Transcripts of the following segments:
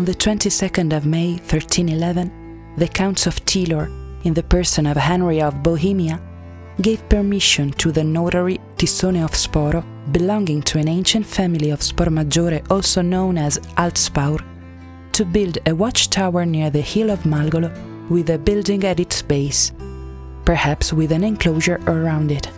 the 22nd of May 1311, the Counts of Tilor, in the person of Henry of Bohemia, gave permission to the notary Tissone of Sporo, belonging to an ancient family of Spormaggiore also known as Altspaur, to build a watchtower near the hill of Malgolo with a building at its base, perhaps with an enclosure around it.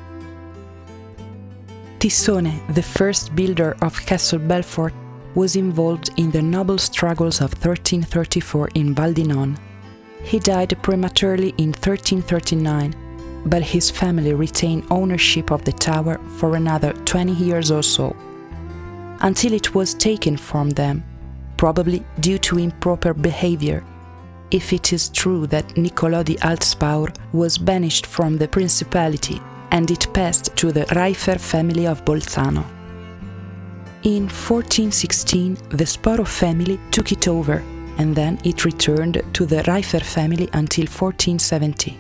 Tissone, the first builder of Castle Belfort, was involved in the noble struggles of 1334 in Val di Non. He died prematurely in 1339, but his family retained ownership of the tower for another 20 years or so, until it was taken from them, probably due to improper behavior, if it is true that Niccolò di Altspaur was banished from the principality and it passed to the Reifer family of Bolzano. In 1416, the Sporo family took it over, and then it returned to the Reifer family until 1470.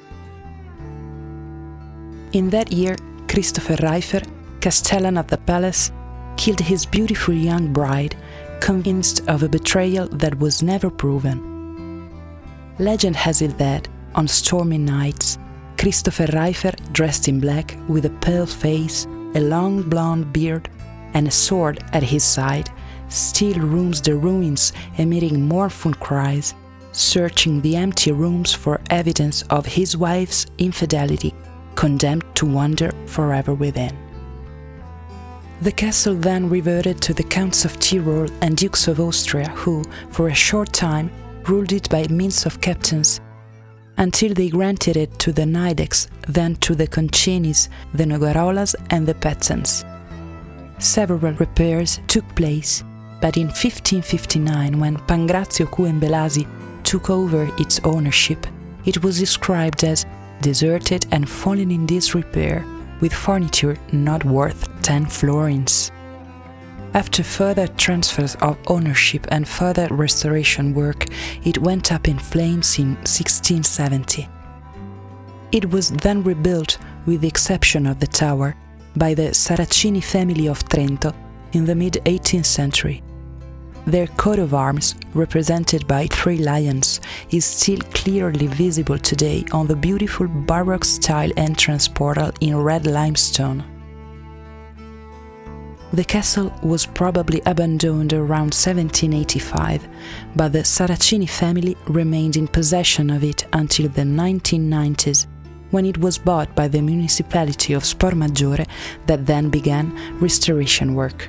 In that year, Christopher Reifer, castellan of the palace, killed his beautiful young bride, convinced of a betrayal that was never proven. Legend has it that, on stormy nights, Christopher Reifer, dressed in black, with a pale face, a long blonde beard, and a sword at his side, still roams the ruins, emitting mournful cries, searching the empty rooms for evidence of his wife's infidelity, condemned to wander forever within. The castle then reverted to the Counts of Tyrol and Dukes of Austria, who, for a short time, ruled it by means of captains, until they granted it to the Nidecs, then to the Concinis, the Nogarolas and the Pezzans. Several repairs took place, but in 1559, when Pangrazio Cuembelasi took over its ownership, it was described as deserted and fallen in disrepair, with furniture not worth 10 florins. After further transfers of ownership and further restoration work, it went up in flames in 1670. It was then rebuilt, with the exception of the tower, by the Saracini family of Trento in the mid-18th century. Their coat of arms, represented by 3 lions, is still clearly visible today on the beautiful Baroque-style entrance portal in red limestone. The castle was probably abandoned around 1785, but the Saracini family remained in possession of it until the 1990s, when it was bought by the municipality of Spormaggiore, that then began restoration work.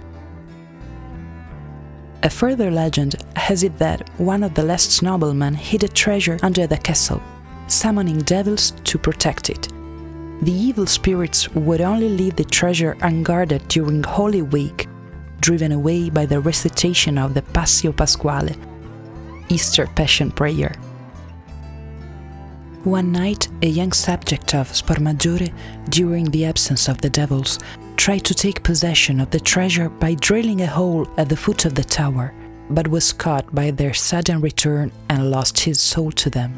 A further legend has it that one of the last noblemen hid a treasure under the castle, summoning devils to protect it. The evil spirits would only leave the treasure unguarded during Holy Week, driven away by the recitation of the Passio Pasquale, Easter Passion Prayer. One night, a young subject of Spormaggiore, during the absence of the devils, tried to take possession of the treasure by drilling a hole at the foot of the tower, but was caught by their sudden return and lost his soul to them.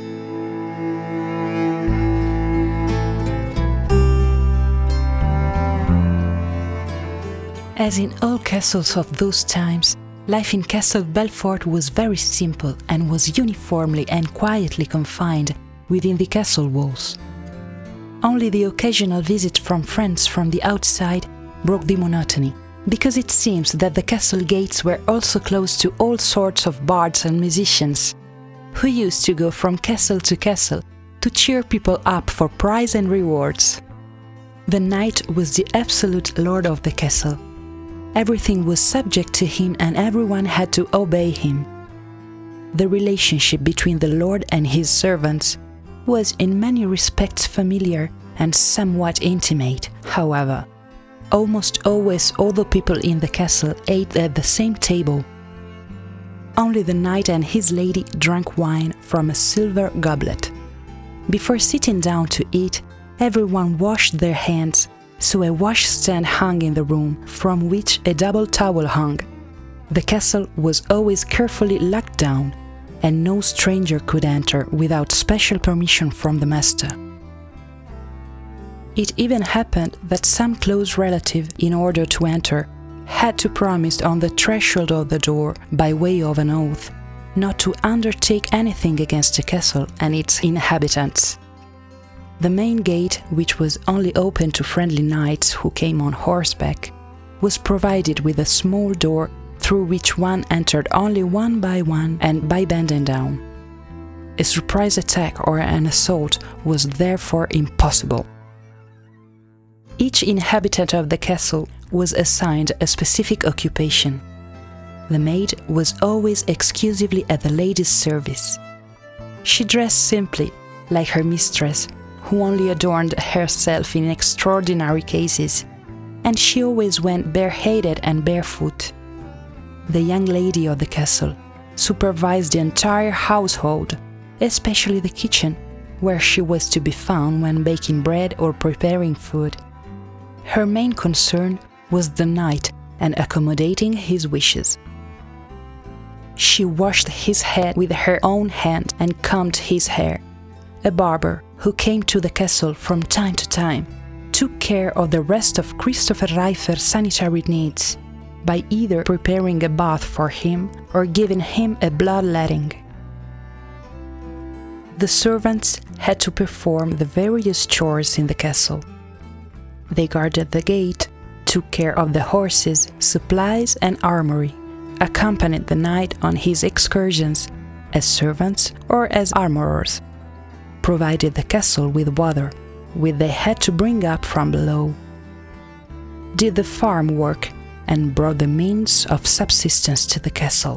As in all castles of those times, life in Castle Belfort was very simple and was uniformly and quietly confined within the castle walls. Only the occasional visit from friends from the outside broke the monotony, because it seems that the castle gates were also closed to all sorts of bards and musicians, who used to go from castle to castle to cheer people up for prize and rewards. The knight was the absolute lord of the castle. Everything was subject to him and everyone had to obey him. The relationship between the lord and his servants was in many respects familiar and somewhat intimate. However, almost always all the people in the castle ate at the same table. Only the knight and his lady drank wine from a silver goblet. Before sitting down to eat, everyone washed their hands, so a washstand hung in the room, from which a double towel hung. The castle was always carefully locked down, and no stranger could enter without special permission from the master. It even happened that some close relative, in order to enter, had to promise on the threshold of the door, by way of an oath, not to undertake anything against the castle and its inhabitants. The main gate, which was only open to friendly knights who came on horseback, was provided with a small door through which one entered only one by one and by bending down. A surprise attack or an assault was therefore impossible. Each inhabitant of the castle was assigned a specific occupation. The maid was always exclusively at the lady's service. She dressed simply, like her mistress, who only adorned herself in extraordinary cases, and she always went bareheaded and barefoot. The young lady of the castle supervised the entire household, especially the kitchen, where she was to be found when baking bread or preparing food. Her main concern was the knight and accommodating his wishes. She washed his head with her own hand and combed his hair. A barber, who came to the castle from time to time, took care of the rest of Christopher Reifer's sanitary needs by either preparing a bath for him or giving him a bloodletting. The servants had to perform the various chores in the castle. They guarded the gate, took care of the horses, supplies, and armory, accompanied the knight on his excursions as servants or as armorers, provided the castle with water, which they had to bring up from below, did the farm work, and brought the means of subsistence to the castle.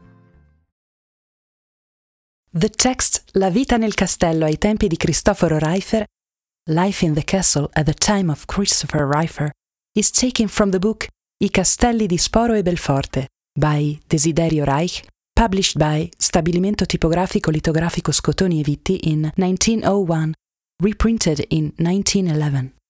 The text La vita nel castello ai tempi di Cristoforo Reifer, Life in the Castle at the time of Christopher Reifer, is taken from the book I castelli di Sporo e Belforte by Desiderio Reich, published by Stabilimento Tipografico Litografico Scotoni e Vitti in 1901, reprinted in 1911.